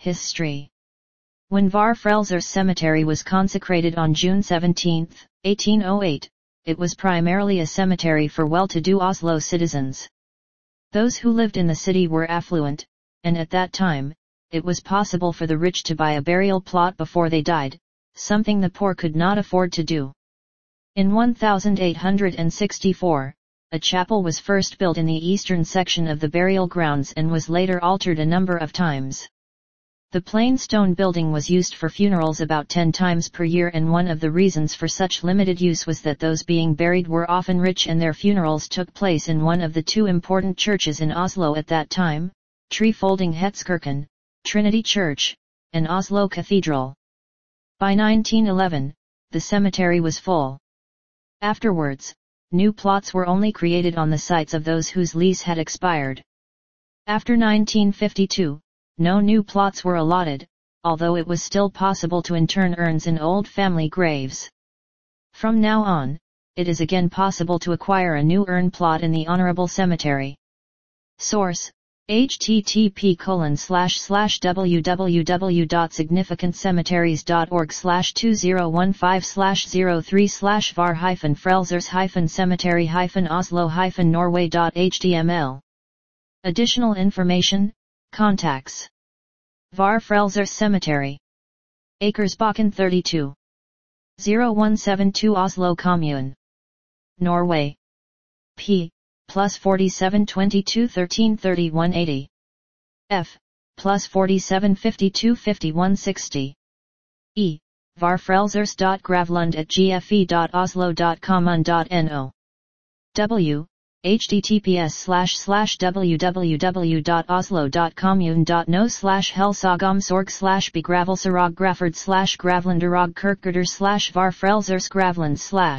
History. When Var Frelsers Cemetery was consecrated on June 17, 1808, it was primarily a cemetery for well-to-do Oslo citizens. Those who lived in the city were affluent, and at that time, it was possible for the rich to buy a burial plot before they died, something the poor could not afford to do. In 1864, a chapel was first built in the eastern section of the burial grounds and was later altered a number of times. The plain stone building was used for funerals about 10 times per year, and one of the reasons for such limited use was that those being buried were often rich and their funerals took place in one of the two important churches in Oslo at that time, Trefoldinghetskirken, Trinity Church, and Oslo Cathedral. By 1911, the cemetery was full. Afterwards, new plots were only created on the sites of those whose lease had expired. After 1952, no new plots were allotted, although it was still possible to intern urns in old family graves. From now on, it is again possible to acquire a new urn plot in the Honorable Cemetery. Source: http://www.significantcemeteries.org/2015/03/var-frelsers-cemetery-oslo-norway.html. Additional information, contacts. Var Frelsers Cemetery. Akersbakken 32. 0172 Oslo Commune. Norway. P. Plus 47 22 13 31 80. F. Plus 47 52 51 60. E. varfrelsers.gravlund@gfe.oslo.commune.no. W. https://www.oslo.commune.no/helsagomsorg/begravelsarog Grafford/Gravlenderog Kirkgarder/Var Frelsers Gravland/